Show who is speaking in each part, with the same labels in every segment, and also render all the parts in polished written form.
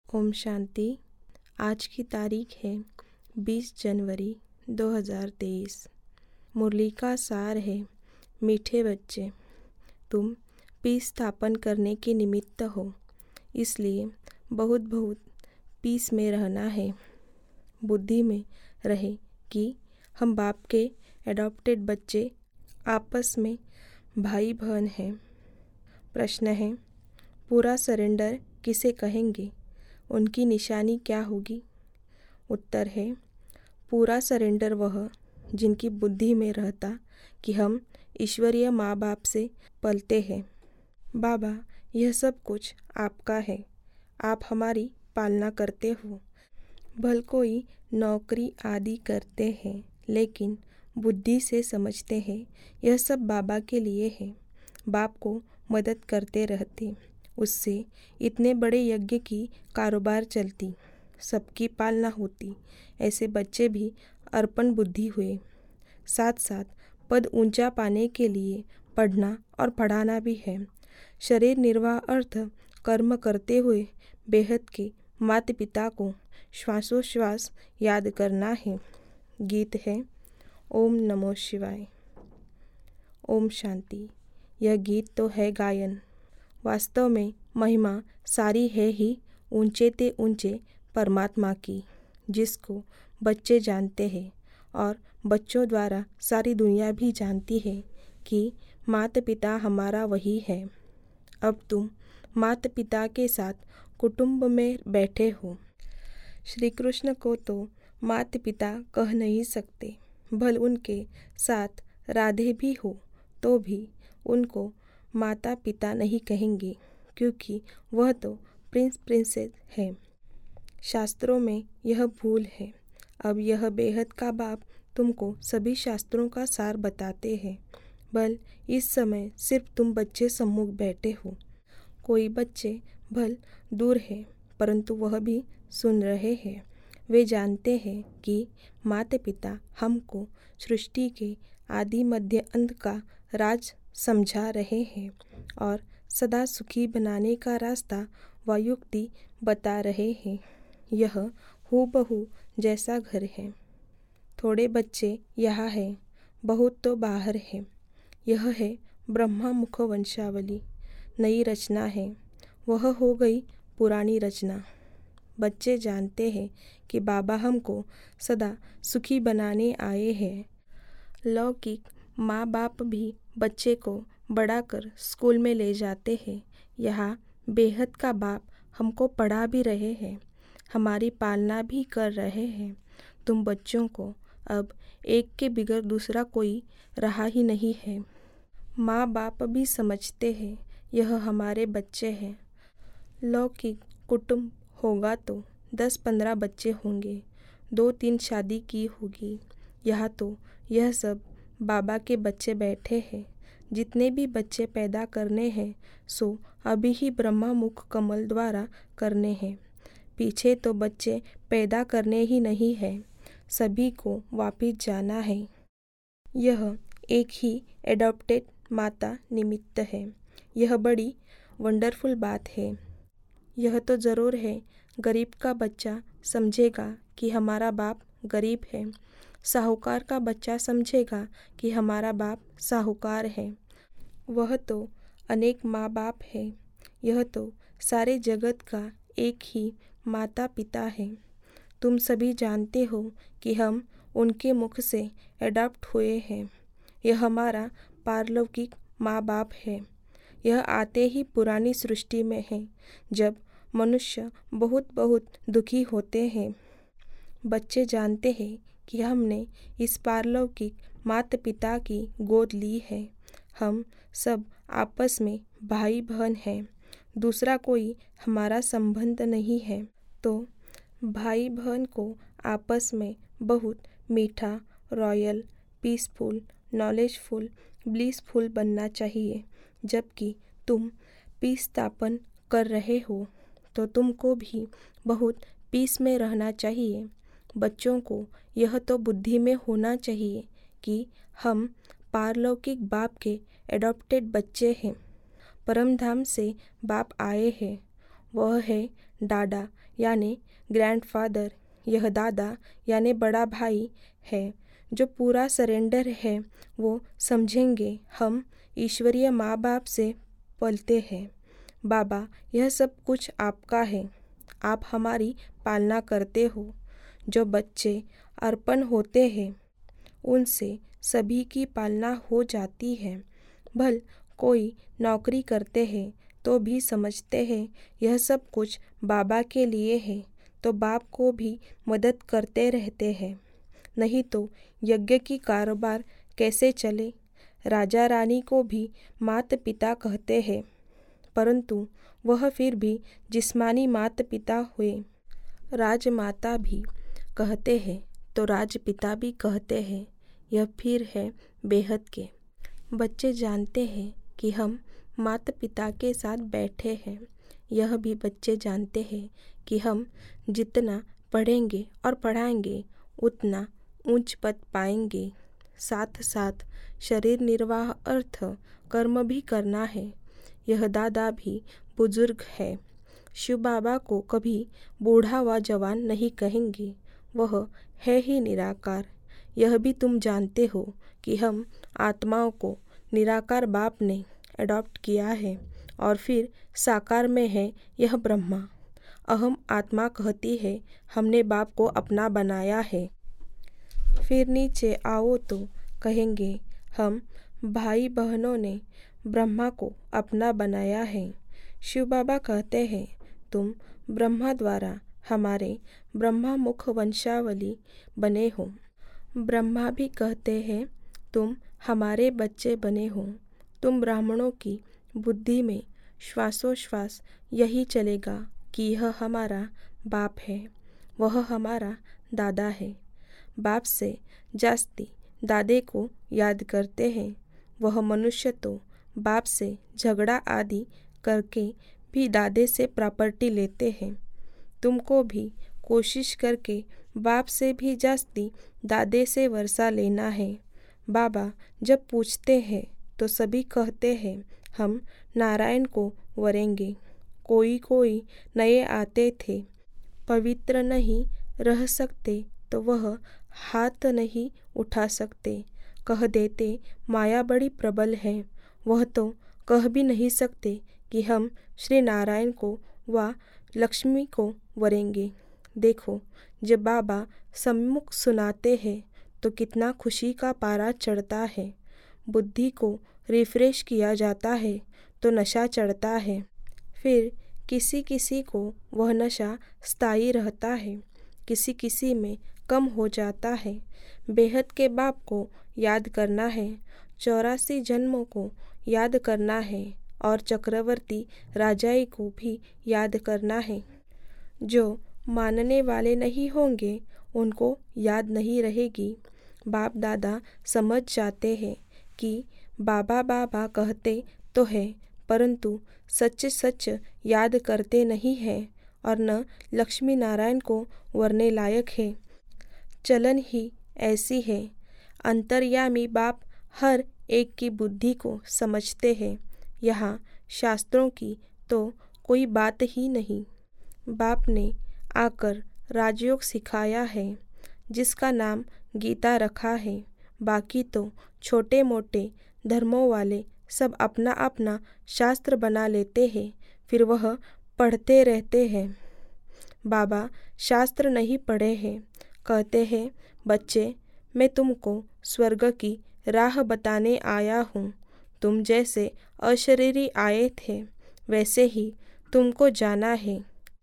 Speaker 1: ओम शांति। आज की तारीख है 20 जनवरी 2023। मुरली का सार है, मीठे बच्चे, तुम पीस स्थापन करने के निमित्त हो, इसलिए बहुत बहुत पीस में रहना है। बुद्धि में रहे कि हम बाप के एडॉप्टेड बच्चे आपस में भाई बहन हैं। प्रश्न है, पूरा सरेंडर किसे कहेंगे, उनकी निशानी क्या होगी? उत्तर है, पूरा सरेंडर वह जिनकी बुद्धि में रहता कि हम ईश्वरीय माँ बाप से पलते हैं। बाबा, यह सब कुछ आपका है, आप हमारी पालना करते हो। भल कोई नौकरी आदि करते हैं, लेकिन बुद्धि से समझते हैं यह सब बाबा के लिए है। बाप को मदद करते रहते, उससे इतने बड़े यज्ञ की कारोबार चलती, सबकी पालना होती। ऐसे बच्चे भी अर्पण बुद्धि हुए। साथ साथ पद ऊंचा पाने के लिए पढ़ना और पढ़ाना भी है। शरीर निर्वाह अर्थ कर्म करते हुए बेहद के माता पिता को श्वासोश्वास याद करना है। गीत है ओम नमो शिवाय। ओम शांति। यह गीत तो है गायन, वास्तव में महिमा सारी है ही ऊंचे ते ऊंचे परमात्मा की, जिसको बच्चे जानते हैं और बच्चों द्वारा सारी दुनिया भी जानती है कि माता पिता हमारा वही है। अब तुम माता पिता के साथ कुटुंब में बैठे हो। श्री कृष्ण को तो माता पिता कह नहीं सकते, भल उनके साथ राधे भी हो तो भी उनको माता पिता नहीं कहेंगे, क्योंकि वह तो प्रिंस प्रिंसेस है। शास्त्रों में यह भूल है। अब यह बेहद का बाप तुमको सभी शास्त्रों का सार बताते हैं। भल इस समय सिर्फ तुम बच्चे सम्मुख बैठे हो। कोई बच्चे भल दूर है, परंतु वह भी सुन रहे हैं। वे जानते हैं कि माता पिता हमको सृष्टि के आदि मध्य अंत का राज समझा रहे हैं और सदा सुखी बनाने का रास्ता व युक्ति बता रहे हैं। यह हूबहू जैसा घर है। थोड़े बच्चे यहाँ हैं, बहुत तो बाहर हैं। यह है ब्रह्मा मुख वंशावली। नई रचना है, वह हो गई पुरानी रचना। बच्चे जानते हैं कि बाबा हमको सदा सुखी बनाने आए हैं। लौकिक माँ बाप भी बच्चे को बड़ा कर स्कूल में ले जाते हैं। यहाँ बेहद का बाप हमको पढ़ा भी रहे हैं, हमारी पालना भी कर रहे हैं। तुम बच्चों को अब एक के बिगर दूसरा कोई रहा ही नहीं है। माँ बाप भी समझते हैं यह हमारे बच्चे हैं। लौकिक कुटुंब होगा तो 10-15 बच्चे होंगे, 2-3 शादी की होगी। यहाँ तो यह सब बाबा के बच्चे बैठे हैं। जितने भी बच्चे पैदा करने हैं सो अभी ही ब्रह्मा मुख कमल द्वारा करने हैं। पीछे तो बच्चे पैदा करने ही नहीं है, सभी को वापिस जाना है। यह एक ही एडॉप्टेड माता निमित्त है। यह बड़ी वंडरफुल बात है। यह तो ज़रूर है, गरीब का बच्चा समझेगा कि हमारा बाप गरीब है। साहूकार का बच्चा समझेगा कि हमारा बाप साहूकार है। वह तो अनेक माँ बाप है। यह तो सारे जगत का एक ही माता पिता है। तुम सभी जानते हो कि हम उनके मुख से एडॉप्ट हुए हैं। यह हमारा पारलौकिक माँ बाप है। यह आते ही पुरानी सृष्टि में है, जब मनुष्य बहुत बहुत दुखी होते हैं। बच्चे जानते हैं कि हमने इस पारलौकिक माता पिता की गोद ली है। हम सब आपस में भाई बहन हैं, दूसरा कोई हमारा संबंध नहीं है। तो भाई बहन को आपस में बहुत मीठा, रॉयल, पीसफुल, नॉलेजफुल, ब्लिसफुल बनना चाहिए। जबकि तुम पीस स्थापन कर रहे हो तो तुमको भी बहुत पीस में रहना चाहिए। बच्चों को यह तो बुद्धि में होना चाहिए कि हम पारलौकिक बाप के एडॉप्टेड बच्चे हैं। परमधाम से बाप आए हैं, वह है डाडा यानी ग्रैंडफादर। यह दादा यानी बड़ा भाई है जो पूरा सरेंडर है। वो समझेंगे हम ईश्वरीय माँ बाप से पलते हैं। बाबा, यह सब कुछ आपका है, आप हमारी पालना करते हो। जो बच्चे अर्पण होते हैं उनसे सभी की पालना हो जाती है। भल कोई नौकरी करते हैं तो भी समझते हैं यह सब कुछ बाबा के लिए है, तो बाप को भी मदद करते रहते हैं, नहीं तो यज्ञ की कारोबार कैसे चले। राजा रानी को भी माता पिता कहते हैं, परंतु वह फिर भी जिस्मानी माता पिता हुए। राजमाता भी कहते हैं तो राजपिता भी कहते हैं, यह फिर है बेहद के। बच्चे जानते हैं कि हम माता पिता के साथ बैठे हैं। यह भी बच्चे जानते हैं कि हम जितना पढ़ेंगे और पढ़ाएंगे उतना ऊंच पद पाएंगे। साथ साथ शरीर निर्वाह अर्थ कर्म भी करना है। यह दादा भी बुजुर्ग है। शिव बाबा को कभी बूढ़ा व जवान नहीं कहेंगे, वह है ही निराकार। यह भी तुम जानते हो कि हम आत्माओं को निराकार बाप ने अडॉप्ट किया है और फिर साकार में है यह ब्रह्मा। अहम आत्मा कहती है हमने बाप को अपना बनाया है। फिर नीचे आओ तो कहेंगे हम भाई बहनों ने ब्रह्मा को अपना बनाया है। शिव बाबा कहते हैं तुम ब्रह्मा द्वारा हमारे ब्रह्मा मुख वंशावली बने हो। ब्रह्मा भी कहते हैं तुम हमारे बच्चे बने हो। तुम ब्राह्मणों की बुद्धि में श्वासोश्वास यही चलेगा कि यह हमारा बाप है, वह हमारा दादा है। बाप से जास्ती दादे को याद करते हैं। वह मनुष्य तो बाप से झगड़ा आदि करके भी दादे से प्रॉपर्टी लेते हैं। तुमको भी कोशिश करके बाप से भी जास्ती दादे से वर्षा लेना है। बाबा जब पूछते हैं तो सभी कहते हैं हम नारायण को वरेंगे। कोई कोई नए आते थे, पवित्र नहीं रह सकते तो वह हाथ नहीं उठा सकते। कह देते माया बड़ी प्रबल है, वह तो कह भी नहीं सकते कि हम श्री नारायण को व लक्ष्मी को वरेंगे। देखो जब बाबा सम्मुख सुनाते हैं तो कितना खुशी का पारा चढ़ता है। बुद्धि को रिफ्रेश किया जाता है तो नशा चढ़ता है। फिर किसी किसी को वह नशा स्थायी रहता है, किसी किसी में कम हो जाता है। बेहद के बाप को याद करना है, 84 जन्मों को याद करना है और चक्रवर्ती राजाई को भी याद करना है। जो मानने वाले नहीं होंगे उनको याद नहीं रहेगी। बाप दादा समझ जाते हैं कि बाबा बाबा कहते तो है परंतु सच सच याद करते नहीं हैं और न लक्ष्मी नारायण को वरने लायक है। चलन ही ऐसी है। अंतर्यामी बाप हर एक की बुद्धि को समझते हैं। यहाँ शास्त्रों की तो कोई बात ही नहीं। बाप ने आकर राजयोग सिखाया है जिसका नाम गीता रखा है। बाकी तो छोटे मोटे धर्मों वाले सब अपना अपना शास्त्र बना लेते हैं, फिर वह पढ़ते रहते हैं। बाबा शास्त्र नहीं पढ़े हैं, कहते हैं बच्चे मैं तुमको स्वर्ग की राह बताने आया हूँ। तुम जैसे अशरीरी आए थे वैसे ही तुमको जाना है।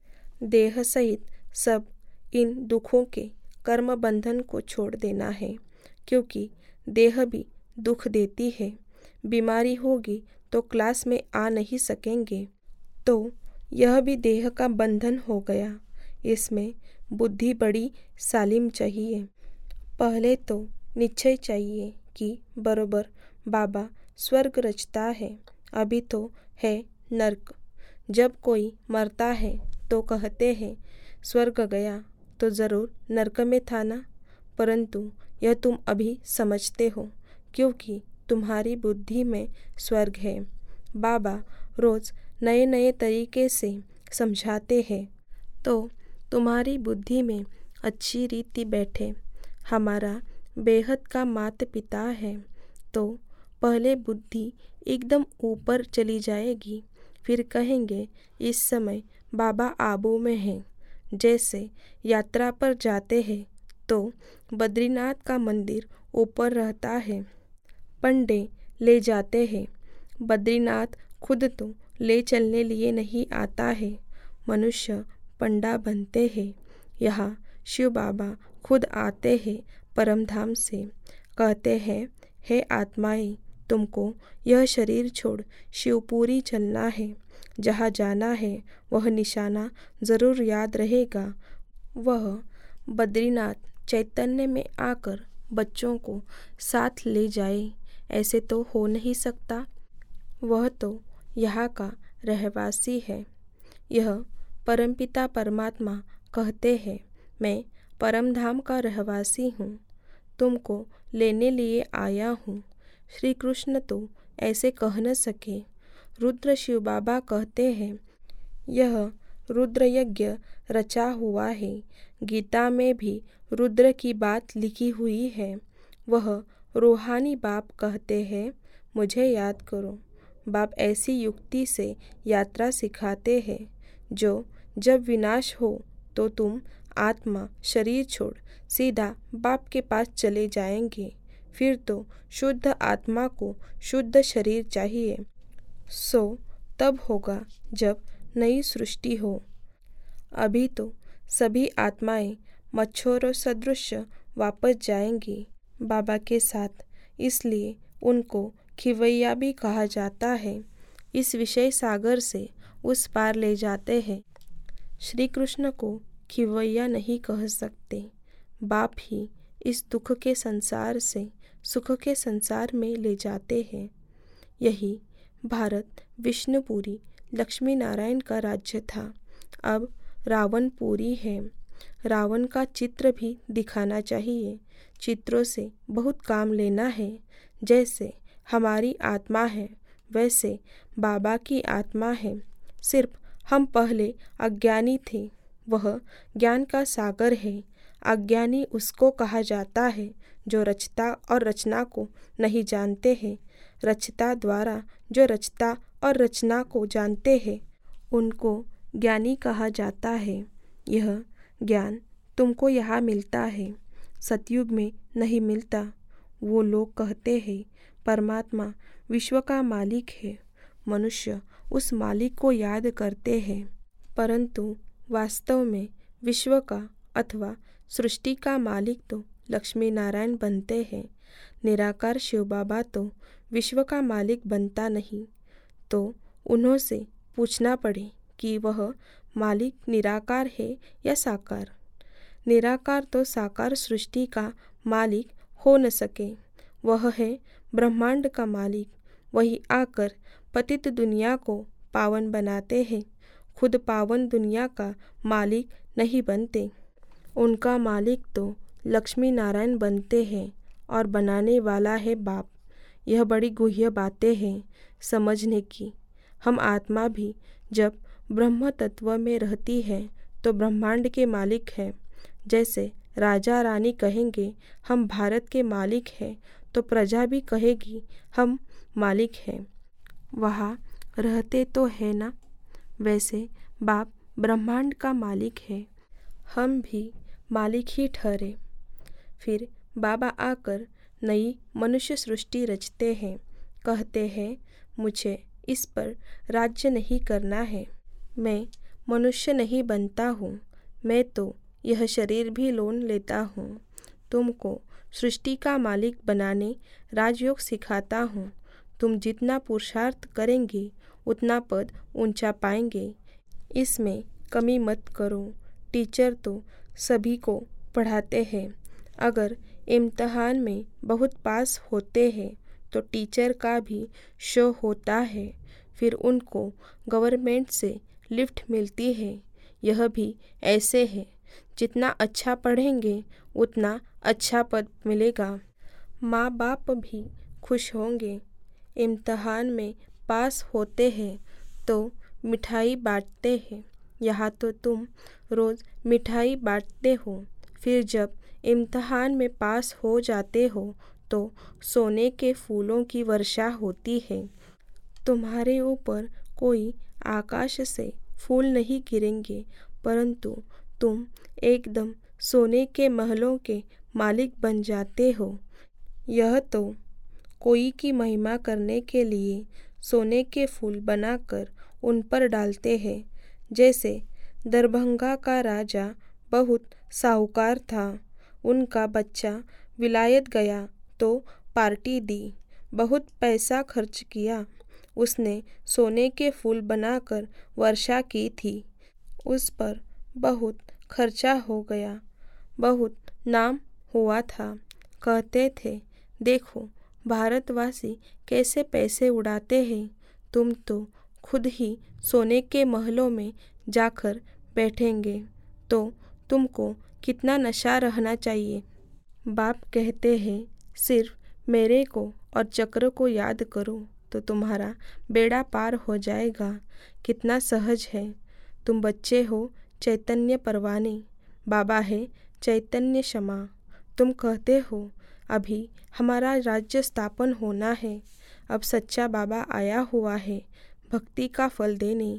Speaker 1: देह सहित सब इन दुखों के कर्म बंधन को छोड़ देना है, क्योंकि देह भी दुख देती है। बीमारी होगी तो क्लास में आ नहीं सकेंगे, तो यह भी देह का बंधन हो गया। इसमें बुद्धि बड़ी सालिम चाहिए। पहले तो निश्चय चाहिए कि बरोबर बाबा स्वर्ग रचता है, अभी तो है नरक। जब कोई मरता है तो कहते हैं स्वर्ग गया तो ज़रूर नरक में था ना, परंतु यह तुम अभी समझते हो क्योंकि तुम्हारी बुद्धि में स्वर्ग है। बाबा रोज़ नए नए तरीके से समझाते हैं तो तुम्हारी बुद्धि में अच्छी रीति बैठे। हमारा बेहद का माता पिता है तो पहले बुद्धि एकदम ऊपर चली जाएगी, फिर कहेंगे इस समय बाबा आबू में हैं। जैसे यात्रा पर जाते हैं तो बद्रीनाथ का मंदिर ऊपर रहता है, पंडे ले जाते हैं। बद्रीनाथ खुद तो ले चलने लिए नहीं आता है, मनुष्य पंडा बनते हैं। यहाँ शिव बाबा खुद आते हैं परमधाम से, कहते हैं हे आत्माएं, तुमको यह शरीर छोड़ शिवपुरी चलना है। जहाँ जाना है वह निशाना ज़रूर याद रहेगा। वह बद्रीनाथ चैतन्य में आकर बच्चों को साथ ले जाए, ऐसे तो हो नहीं सकता। वह तो यहाँ का रहवासी है। यह परमपिता परमात्मा कहते हैं मैं परमधाम का रहवासी हूँ, तुमको लेने लिए आया हूँ। श्री कृष्ण तो ऐसे कह न सके। रुद्र शिव बाबा कहते हैं यह रुद्र यज्ञ रचा हुआ है। गीता में भी रुद्र की बात लिखी हुई है। वह रूहानी बाप कहते हैं मुझे याद करो। बाप ऐसी युक्ति से यात्रा सिखाते हैं जो जब विनाश हो तो तुम आत्मा शरीर छोड़ सीधा बाप के पास चले जाएंगे। फिर तो शुद्ध आत्मा को शुद्ध शरीर चाहिए, सो तब होगा जब नई सृष्टि हो। अभी तो सभी आत्माएं मच्छरों सदृश वापस जाएंगी बाबा के साथ, इसलिए उनको खिवैया भी कहा जाता है। इस विषय सागर से उस पार ले जाते हैं। श्री कृष्ण को खिवैया नहीं कह सकते। बाप ही इस दुख के संसार से सुख के संसार में ले जाते हैं। यही भारत विष्णुपुरी लक्ष्मी नारायण का राज्य था, अब रावणपुरी है। रावण का चित्र भी दिखाना चाहिए। चित्रों से बहुत काम लेना है। जैसे हमारी आत्मा है वैसे बाबा की आत्मा है। सिर्फ हम पहले अज्ञानी थे। वह ज्ञान का सागर है। अज्ञानी उसको कहा जाता है जो रचता और रचना को नहीं जानते हैं। रचता द्वारा जो रचता और रचना को जानते हैं उनको ज्ञानी कहा जाता है। यह ज्ञान तुमको यहाँ मिलता है, सतयुग में नहीं मिलता। वो लोग कहते हैं परमात्मा विश्व का मालिक है। मनुष्य उस मालिक को याद करते हैं, परंतु वास्तव में विश्व का अथवा सृष्टि का मालिक तो लक्ष्मी नारायण बनते हैं। निराकार शिव बाबा तो विश्व का मालिक बनता नहीं। तो उन्हों से पूछना पड़े कि वह मालिक निराकार है या साकार। निराकार तो साकार सृष्टि का मालिक हो न सके। वह है ब्रह्मांड का मालिक। वही आकर पतित दुनिया को पावन बनाते हैं। खुद पावन दुनिया का मालिक नहीं बनते। उनका मालिक तो लक्ष्मी नारायण बनते हैं और बनाने वाला है बाप। यह बड़ी गुह्य बातें हैं समझने की। हम आत्मा भी जब ब्रह्म तत्व में रहती है तो ब्रह्मांड के मालिक है। जैसे राजा रानी कहेंगे हम भारत के मालिक हैं तो प्रजा भी कहेगी हम मालिक हैं। वहाँ रहते तो है ना। वैसे बाप ब्रह्मांड का मालिक है, हम भी मालिक ही ठहरे। फिर बाबा आकर नई मनुष्य सृष्टि रचते हैं। कहते हैं मुझे इस पर राज्य नहीं करना है। मैं मनुष्य नहीं बनता हूँ, मैं तो यह शरीर भी लोन लेता हूँ। तुमको सृष्टि का मालिक बनाने राजयोग सिखाता हूँ। तुम जितना पुरुषार्थ करेंगे उतना पद ऊंचा पाएंगे, इसमें कमी मत करो। टीचर तो सभी को पढ़ाते हैं। अगर इम्तहान में बहुत पास होते हैं तो टीचर का भी शो होता है। फिर उनको गवर्नमेंट से लिफ्ट मिलती है। यह भी ऐसे है, जितना अच्छा पढ़ेंगे उतना अच्छा पद मिलेगा। माँ बाप भी खुश होंगे। इम्तहान में पास होते हैं तो मिठाई बांटते हैं। यहाँ तो तुम रोज़ मिठाई बांटते हो, फिर जब इम्तहान में पास हो जाते हो तो सोने के फूलों की वर्षा होती है। तुम्हारे ऊपर कोई आकाश से फूल नहीं गिरेंगे, परंतु तुम एकदम सोने के महलों के मालिक बन जाते हो। यह तो कोई की महिमा करने के लिए सोने के फूल बनाकर उन पर डालते हैं। जैसे दरभंगा का राजा बहुत साहूकार था, उनका बच्चा विलायत गया तो पार्टी दी, बहुत पैसा खर्च किया, उसने सोने के फूल बनाकर वर्षा की थी। उस पर बहुत खर्चा हो गया, बहुत नाम हुआ था। कहते थे, देखो भारतवासी कैसे पैसे उड़ाते हैं, तुम तो खुद ही सोने के महलों में जाकर बैठेंगे तो तुमको कितना नशा रहना चाहिए। बाप कहते हैं, सिर्फ मेरे को और चक्र को याद करो तो तुम्हारा बेड़ा पार हो जाएगा। कितना सहज है। तुम बच्चे हो चैतन्य परवाने, बाबा है चैतन्य क्षमा। तुम कहते हो अभी हमारा राज्य स्थापन होना है, अब सच्चा बाबा आया हुआ है भक्ति का फल देने।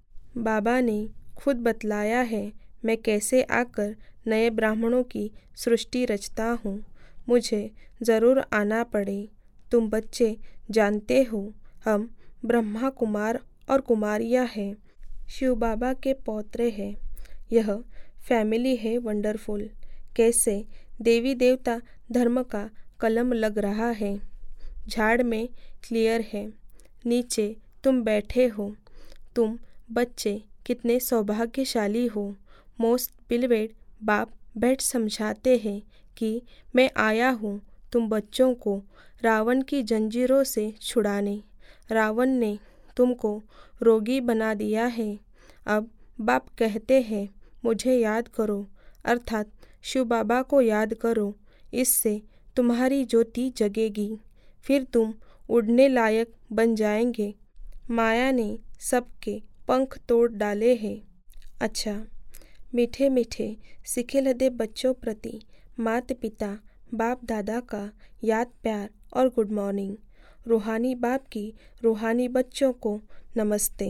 Speaker 1: बाबा ने खुद बतलाया है मैं कैसे आकर नए ब्राह्मणों की सृष्टि रचता हूँ। मुझे ज़रूर आना पड़े। तुम बच्चे जानते हो हम ब्रह्मा कुमार और कुमारियाँ हैं, शिव बाबा के पौत्रे हैं। यह फैमिली है वंडरफुल। कैसे देवी देवता धर्म का कलम लग रहा है। झाड़ में क्लियर है, नीचे तुम बैठे हो। तुम बच्चे कितने सौभाग्यशाली हो। मोस्ट बिलवेड बाप बैठ समझाते हैं कि मैं आया हूँ तुम बच्चों को रावण की जंजीरों से छुड़ाने। रावण ने तुमको रोगी बना दिया है। अब बाप कहते हैं मुझे याद करो, अर्थात शिव बाबा को याद करो, इससे तुम्हारी ज्योति जगेगी, फिर तुम उड़ने लायक बन जाएंगे। माया ने सबके पंख तोड़ डाले हैं। अच्छा, मीठे मीठे सीखे लदे बच्चों प्रति माता पिता बाप दादा का याद प्यार और गुड मॉर्निंग। रूहानी बाप की रूहानी बच्चों को नमस्ते।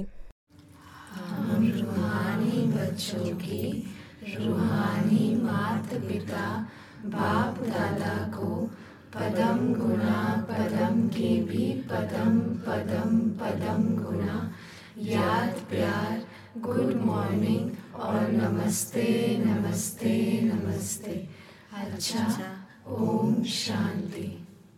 Speaker 2: हम रूहानी बच्चों की रूहानी माता पिता बाप दादा को पदम गुना पदम के भी पदम पदम पदम गुना याद प्यार गुड मॉर्निंग और नमस्ते नमस्ते नमस्ते। अच्छा, ओम शांति।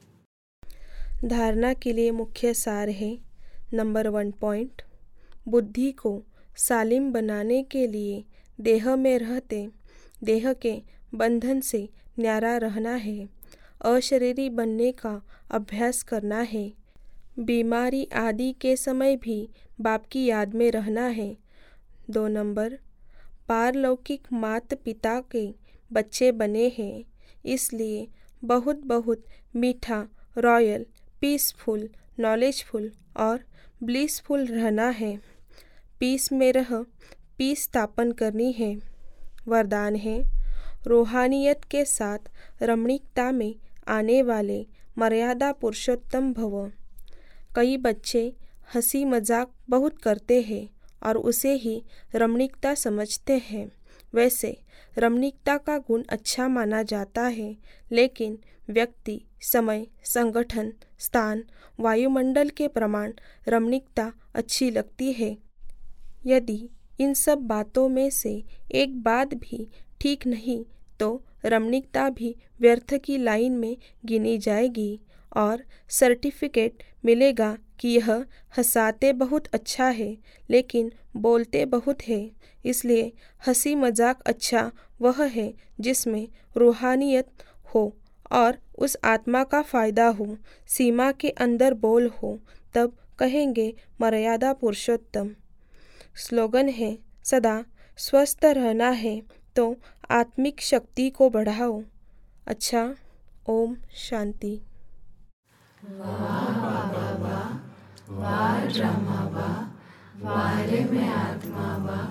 Speaker 1: धारणा के लिए मुख्य सार है। नंबर 1 पॉइंट, बुद्धि को सालिम बनाने के लिए देह में रहते देह के बंधन से न्यारा रहना है। अशरीरी बनने का अभ्यास करना है। बीमारी आदि के समय भी बाप की याद में रहना है। 2 नंबर, पारलौकिक माता पिता के बच्चे बने हैं, इसलिए बहुत बहुत मीठा, रॉयल, पीसफुल, नॉलेजफुल और ब्लिसफुल रहना है। पीस में रह पीस स्थापन करनी है। वरदान है, रूहानियत के साथ रमणीकता में आने वाले मर्यादा पुरुषोत्तम भव। कई बच्चे हंसी मजाक बहुत करते हैं और उसे ही रमणीकता समझते हैं। वैसे रमणीकता का गुण अच्छा माना जाता है, लेकिन व्यक्ति, समय, संगठन, स्थान, वायुमंडल के प्रमाण रमणीकता अच्छी लगती है। यदि इन सब बातों में से एक बात भी ठीक नहीं तो रमणीकता भी व्यर्थ की लाइन में गिनी जाएगी और सर्टिफिकेट मिलेगा कि यह हंसाते बहुत अच्छा है लेकिन बोलते बहुत है। इसलिए हंसी मजाक अच्छा वह है जिसमें रूहानियत हो और उस आत्मा का फ़ायदा हो। सीमा के अंदर बोल हो, तब कहेंगे मर्यादा पुरुषोत्तम। स्लोगन है, सदा स्वस्थ रहना है तो आत्मिक शक्ति को बढ़ाओ। अच्छा, ओम शांति।
Speaker 2: वाह बाबा वाह, वाह ब्रह्मा वाह, वाह रे में आत्मा वाह,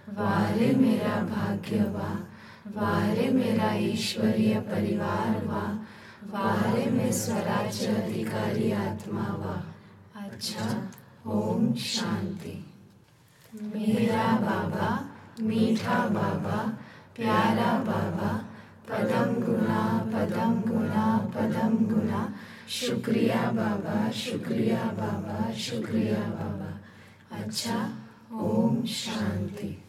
Speaker 2: वारे मेरा भाग्य वाह, वारे मेरा ईश्वरीय परिवार वाह, वारे में स्वराज्य अधिकारी आत्मा वाह। अच्छा, ओम शांति। मेरा बाबा, मीठा बाबा, प्यारा बाबा, पदम गुना पदम गुना पदम गुना, शुक्रिया बाबा, शुक्रिया बाबा, शुक्रिया बाबा। अच्छा, ओम शांति।